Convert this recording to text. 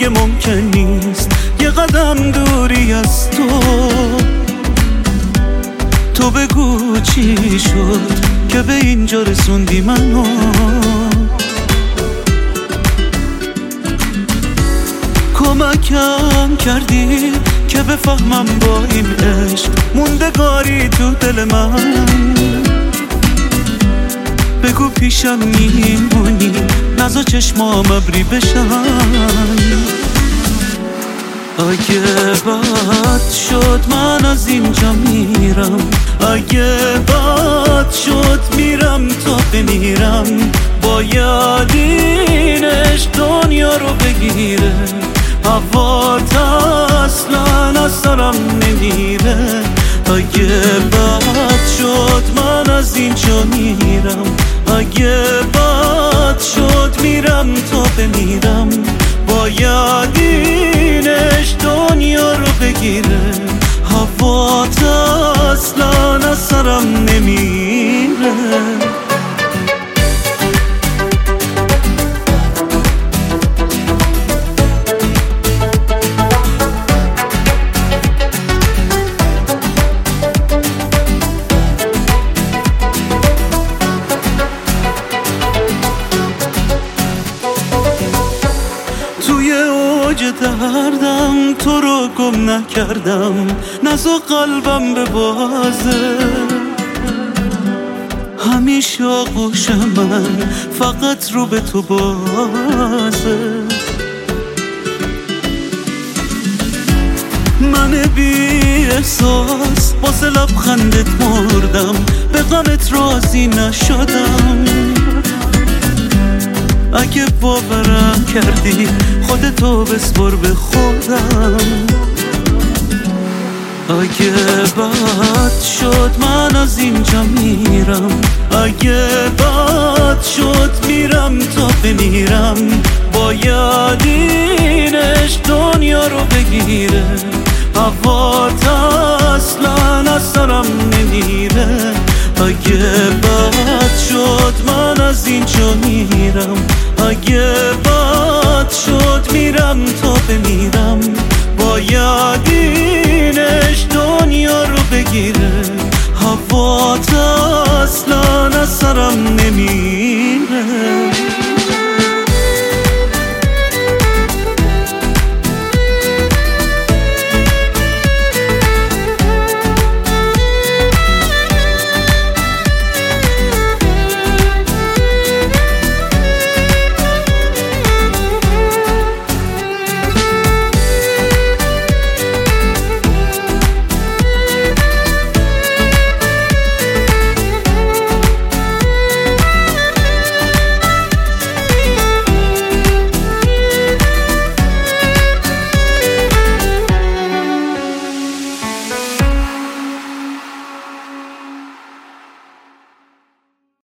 دیگه ممکن نیست یه قدم دوری از تو بگو چی شد که به اینجا رسوندی منو. کمکم کردی که بفهمم با این عشق موندگاری تو دل من. بگو پیشم میمونی نزا چشمام ابری بشن. اگه بد شد من از اینجا میرم، اگه بد شد میرم تا بمیرم. باید این عشق دنیا رو بگیره، هوات اصلا از سرم نمیره. اگه بد شد من از اینجا میرم، اگه بد شد میرم تا بمیرم. باید این عشق دنیا رو بگیره، هوات اصلا از سرم نمیره. دردم تو رو گم نکردم، نزا قلبم به بازه. همیشه آغوش من فقط رو به تو بازه. من بی احساس واسه لبخندت مردم، به غمت راضی نشدم. اگه باورم کردی خودتو بسپر به خودم. اگه بد شد من از اینجا میرم، اگه بد شد میرم تا بمیرم. باید این عشق دنیا رو بگیره، هوات اصلا از سرم نمیره. اگه بد شد من از اینجا میرم، اگه بد شد میرم تا بمیرم. باید این عشق دنیا رو بگیره، هوات اصلا از سرم نمیره.